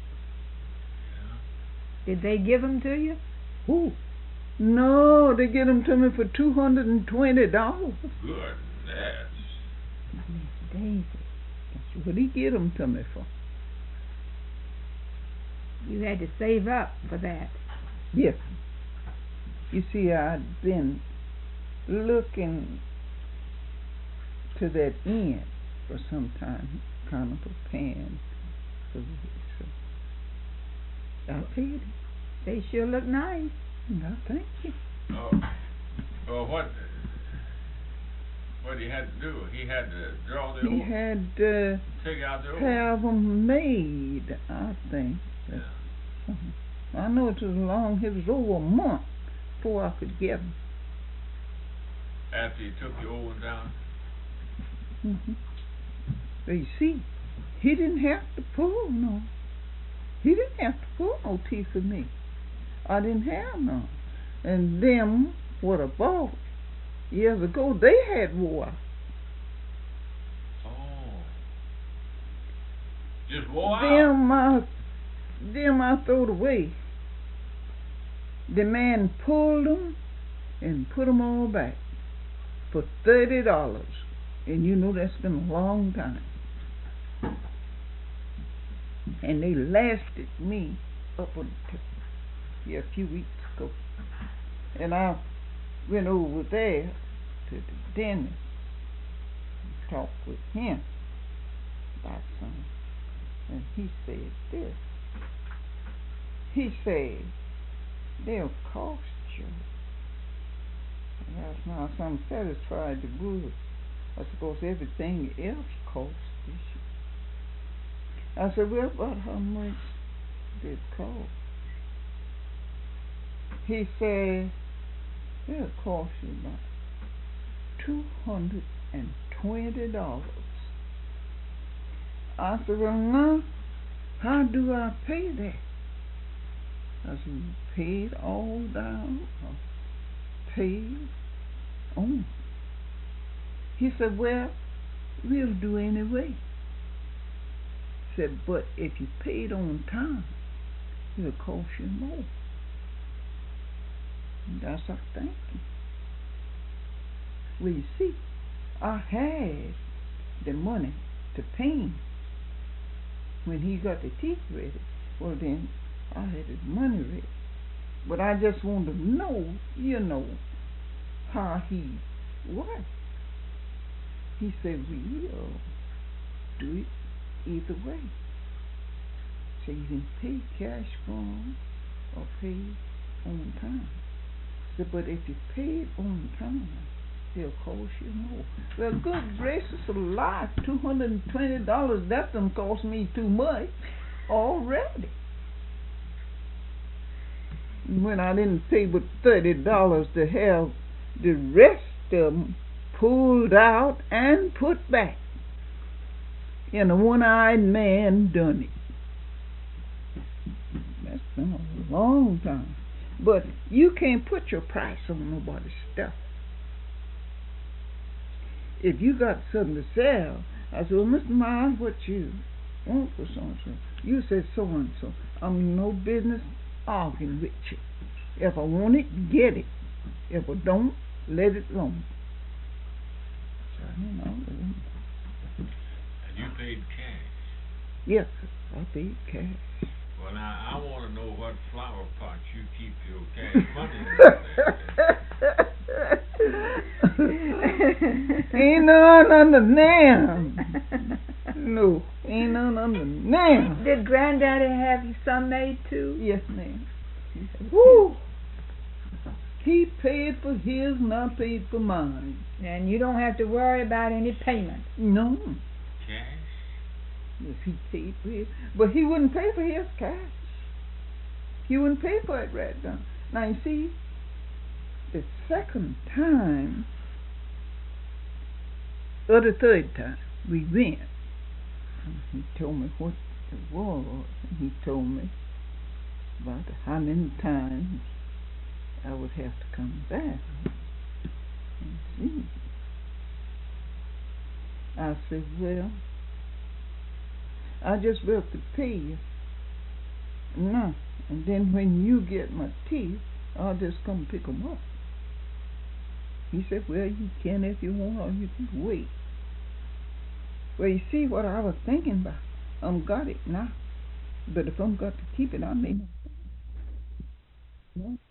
Did they give them to you? Ooh. No, they get them to me for two hundred and twenty dollars. Goodness. Miss Daisy, That's what he get them to me for. you had to save up for that. Yes. You see, I'd been looking to that end for some time, kind of preparing for it. So I paid it. They sure look nice. No, thank you. Oh, well, what? What he had to do? He had to draw the He old, had uh, take out the old. have them made, I think. Yeah. Something. I know it was long. It was over a month before I could get them. After he took the old one down. Mm-hmm. But you see, he didn't have to pull no. He didn't have to pull no teeth for me. I didn't have none. And them, what I bought years ago, they had wore out. Oh. Just wore out. Them I, them I throwed away. The man pulled them and put them all back for thirty dollars. And you know that's been a long time. And they lasted me up until yeah, a few weeks ago. And I went over there to the dentist and talked with him about something. And he said this. He said, they'll cost you. And I was now so I'm satisfied to good. I suppose everything else costs this year. I said, well, about how much did it cost? He said, it'll cost you about two hundred and twenty dollars. I said, well, now, how do I pay that? I said, you pay it all down or pay it on? He said, well, we'll do anyway. He said, but if you pay it on time, it'll cost you more. And that's our thinking. Well, you see, I had the money to pay him when he got the teeth ready. Well, then I had his money ready. But I just wanted to know, you know, how he was. He said, we'll do it either way. So you can pay cash for him or pay on time. So, but if you pay it on time, it'll cost you more. Well, good gracious alive, two hundred and twenty dollars, that done cost me too much already. When I didn't pay but thirty dollars to have the rest of them pulled out and put back. And a one-eyed man done it. That's been a long time. But you can't put your price on nobody's stuff. If you got something to sell, I said, well, Mister Miles, what you want for so-and-so? You said so-and-so. I'm in no business arguing with you. If I want it, get it. If I don't, let it alone. So, you know, And you paid cash. yes, I paid cash. Well, now, I want to know what flower pots you keep your cash money in. Ain't none under them. No, ain't none under them. Did Granddaddy have you some made too? Yes, ma'am. Woo! He paid for his and I paid for mine. And you don't have to worry about any payment. No. Cash? Yes, he paid for his. But he wouldn't pay for his cash. He wouldn't pay for it right now. Now you see, the second time, or the third time, we went. He told me what it was, and he told me about how many times I would have to come back and see. I said, well, I just will to pay you. No, and then when you get my teeth, I'll just come pick 'em up. He said, well, you can if you want, or you can wait. Well, you see what I was thinking about. I'm got it now. But if I'm got to keep it, I may not. No.